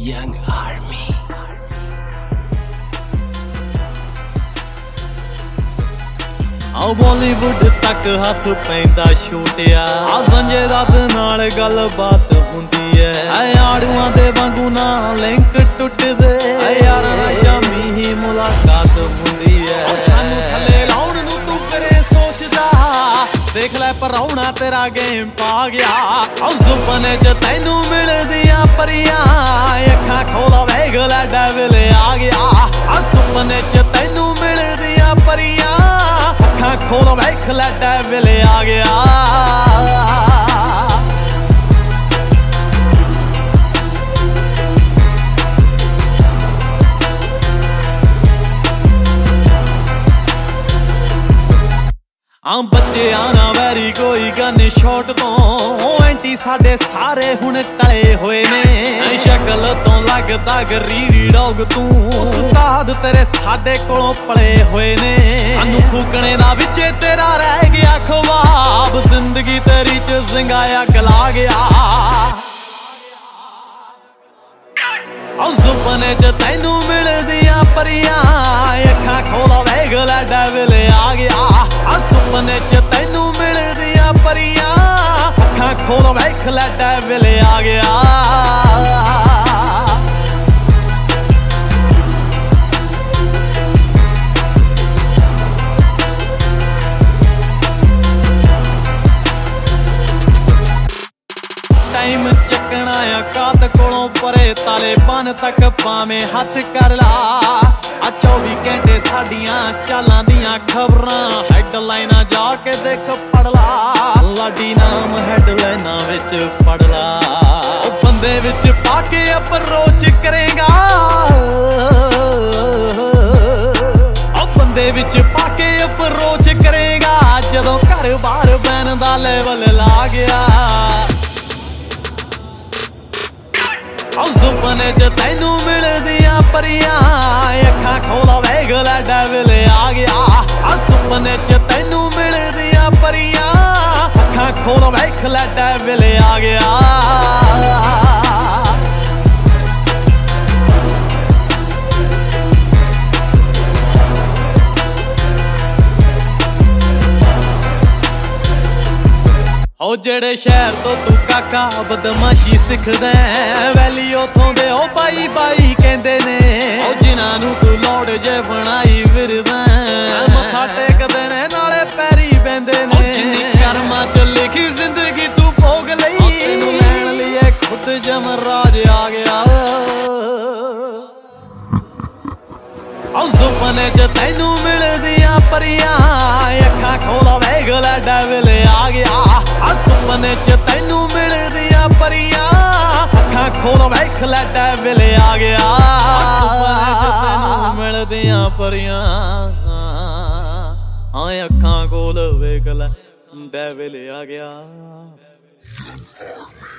Young Army। ਆ ਬਾਲੀਵੁੱਡ ਤੱਕ ਹੱਥ ਪੈਂਦਾ ਛੋਟਿਆ ਆ ਸੰਜੇ ਦੱਤ ਨਾਲ ਗੱਲ ਬਾਤ ਹੁੰਦੀ ਐ ਆੜੂਆਂ ਦੇ ਵਾਂਗੂ ਨਾ ਲਿੰਕ ਟੁੱਟਦੇ ਯਾਰਾਂ ਸ਼ਾਮੀ ਹੀ ਮੁਲਾਕਾਤ ਹੁੰਦੀ ਐ ਸਾਨੂੰ ਥੱਲੇ ਲਾਉਣ ਨੂੰ ਤੂੰ ਕਰੇ ਸੋਚਦਾ ਦੇਖ ਲੈ ਪਰਾਉਣਾ ਤੇਰਾ ਗੇਮ ਪਾ ਗਿਆ ਆ ਸੁਪਨੇ ਚ ਤੈਨੂੰ ਮਿਲਦੀਆਂ ਪਰੀਆਂ ਅੱਖਾਂ ਖੋਲ ਵੇਖ ਲੈ ਡੈਵਲ ਆ ਗਿਆ ਆ ਸੁਪਨੇ ਚ ਤੈਨੂੰ ਮਿਲਦੀਆਂ ਪਰੀਆਂ ਅੱਖਾਂ ਖੋਲ ਵੇਖ ਲੈ ਡੈਵਲ ਆ ਗਿਆ ਆ ਬੱਚਿਆਂ ਨਾ ਵੈਰੀ ਕੋਈ ਗਨ ਸ਼ਾਟ ਤੋਂ ਐਂਟੀ ਸਾਡੇ ਸਾਰੇ ਹੁਣ ਟਲੇ ਹੋਏ ਨੇ ਸ਼ਕਲ ਤੋਂ ਲੱਗਦਾ ਗਰੀਰੀ ਡੌਗ ਤੂੰ ਉਸਤਾਦ ਤੇਰੇ ਸਾਡੇ ਕੋਲੋਂ ਪਲੇ ਹੋਏ ਨੇ ਸਾਨੂੰ ਫੂਕਣੇ ਦਾ ਵਿੱਚੇ ਤੇਰਾ ਰਹਿ ਗਿਆ ਖਵਾਬ ਜ਼ਿੰਦਗੀ ਤੇਰੀ ਚ ਜ਼ਿੰਗਾਇਆ ਗਲਾ ਗਿਆ ਆ ਸੁਪਨੇ ਚ ਤੈਨੂੰ ਮਿਲਦੀਆਂ ਪਰੀਆਂ ਅੱਖਾਂ ਖੋਲ ਵੇਖ ਲੈ ਡੈਵਲ ਆ ਗਿਆ ਆ ਸੁਪਨੇ ਚ ਤੈਨੂੰ ਮਿਲਦੀਆਂ ਪਰੀਆਂ ਅੱਖਾਂ ਖੋਲ ਵੇਖ ਲੈ ਡੈਵਲ ਆ ਗਿਆ ਟਾਈਮ ਚੱਕਣਾ ਆ ਕਾਤ ਕੋਲੋਂ ਪਰੇ ਤਾਲੇਬਾਨ ਤੱਕ ਭਾਵੇਂ ਹੱਥ ਕਰ ਲਾ ਆ 24 ਘੰਟੇ ਸਾਡੀਆਂ ਚਾਲਾਂ ਦੀਆਂ ਖਬਰਾਂ ਹੈਡਲਾਈਨਾਂ ਜਾ ਕੇ ਦੇਖ ਪੜ ਲਾ ਲਾਡੀ ਨਾਮ ਹੈਡਲਾਈਨਾਂ ਵਿੱਚ ਪੜ ਲਾ ਉਹ ਬੰਦੇ ਵਿੱਚ ਪਾ ਕੇ ਅਪਰੋਚ ਕਰੇਗਾ ਉਹ ਬੰਦੇ ਵਿੱਚ ਪਾ ਕੇ ਅਪਰੋਚ ਕਰੇਗਾ ਜਦੋਂ ਘਰ ਬਾਹਰ ਬੈਨ ਦਾ ਲੈਵਲ ਲਾ ਗਿਆ ਆ ਸੁਪਨੇ ਚ ਤੈਨੂੰ ਮਿਲਦੀਆਂ ਪਰੀਆਂ ਅੱਖਾਂ ਖੋਲ ਵੇਖ ਲੈ ਡੈਵਲ ਆ ਗਿਆ ਆ ਸੁਪਨੇ ਚ ਤੈਨੂੰ ਮਿਲਦੀਆਂ ਪਰੀਆਂ ਅੱਖਾਂ ਖੋਲ ਵੇਖ ਲੈ ਡੈਵਲ ਆ ਗਿਆ ਉਹ ਜਿਹੜੇ ਸ਼ਹਿਰ ਤੋਂ ਤੂੰ ਕਾਕਾ ਬਦਮਾਸ਼ੀ ਸਿੱਖਦਾ ਵੈਲੀ ਉਥੋਂ ਦੇ ਉਹ ਬਾਈ ਬਾਈ ਕਹਿੰਦੇ ਨੇ ਉਹ ਜਿਨ੍ਹਾਂ ਨੂੰ ਤੂੰ ਲੋੜ ਜੇ ਬਣਾਈ ਫਿਰਦਾ ਮੱਥਾ ਟੇਕਦੇ ਨੇ ਨਾਲੇ ਪੈਰੀ ਬਹਿੰਦੇ ਨੇ ਜਿੰਨੀ ਕਰਮਾਂ ਚ ਲਿਖੀ ਜ਼ਿੰਦਗੀ ਤੂੰ ਭੋਗ ਲਈ ਤੈਨੂੰ ਲੈਣ ਲਈ ਖੁਦ ਜਮਰਾਜ ਆ ਗਿਆ ਆ ਸੁਪਨੇ ਚ ਤੈਨੂੰ ਮਿਲਦੀਆਂ ਪਰੀਆਂ ਅੱਖਾਂ ਖੋਲ ਵੇਖ ਲੈ ਡੈਵਲ ਆ ਗਿਆ ਆ ਸੁਪਨੇ ਚ ਤੈਨੂੰ ਮਿਲਦੀਆਂ ਪਰੀਆਂ ਅੱਖਾਂ ਖੋਲ ਵੇਖ ਲੈ ਡੈਵਲ ਆ ਗਿਆ ਸੁਪਨੇ ਚ ਤੈਨੂੰ ਮਿਲਦੀਆਂ ਪਰੀਆਂ ਅੱਖਾਂ ਖੋਲ ਵੇਖ ਲੈ ਡੈਵਲ ਆ ਗਿਆ